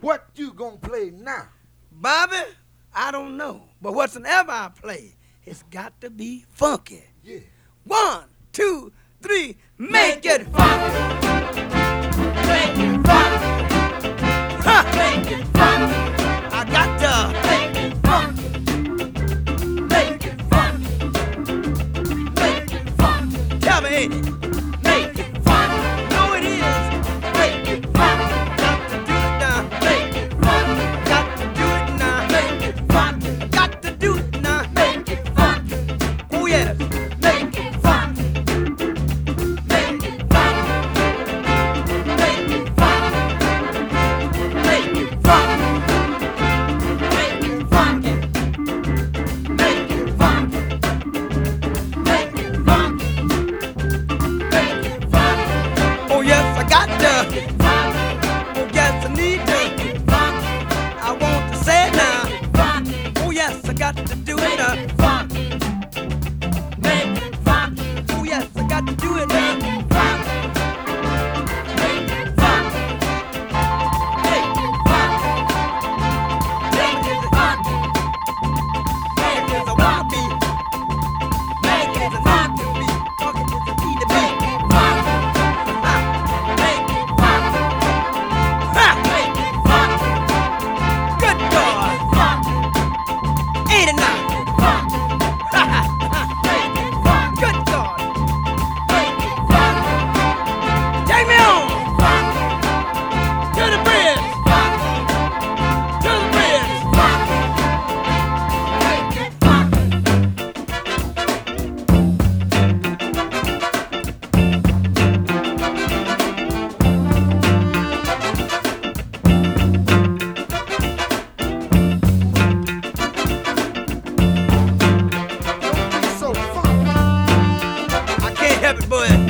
What you gonna play now? Bobby, I don't know. But whatsoever I play, it's got to be funky. Yeah. 1, 2, 3, make it funky. Make it funky. Ha! Make it funky. I got to Make it funky. Make it funky. Make it funky. tell me, ain't it? Make it funky. No, it is. Make it funky. Got to do it now. Make it funky. Got to do it now. Make it funky. Got to do it now. Make it funky. Oh yes. Make it funky. Make it funky. Make it funky. Make it funky. Make it funky. Make it funky. Make it funky. Make it funky. Oh yes, I got to. Make it funky. Oh yes, I need to. Make it funky. I want to say it now. Funky. Oh yes, I got to do it Make now. it funky. Make it funky. Oh yes, I got to do it Make now. it funky. Make it funky. Make it funky. Make it funky. Make It's it a funky. wanna be. Make it It's a funky. to be. Funky is a key to be. Make it funky. Ha! Make it funky. Ha! Make it funky. Good Make God. it funky. Ain't it now? Make it funky. Ha ha ha! Make it funky. Good God. Make it funky. Take me on Funky. to the bridge. Funky. To the bridge. Funky. Make it funky. Don't be so funky. I can't help it, boy.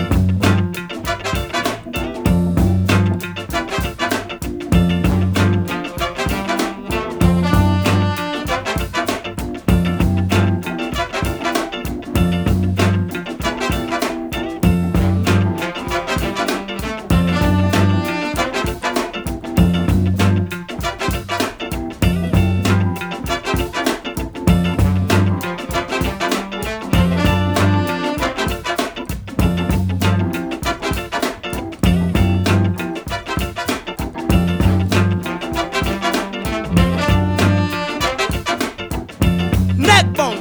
Neck bone.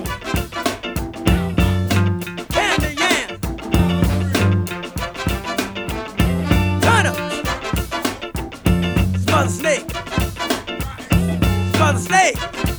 Candy yam. Turnips. Smother snake. Smother snake.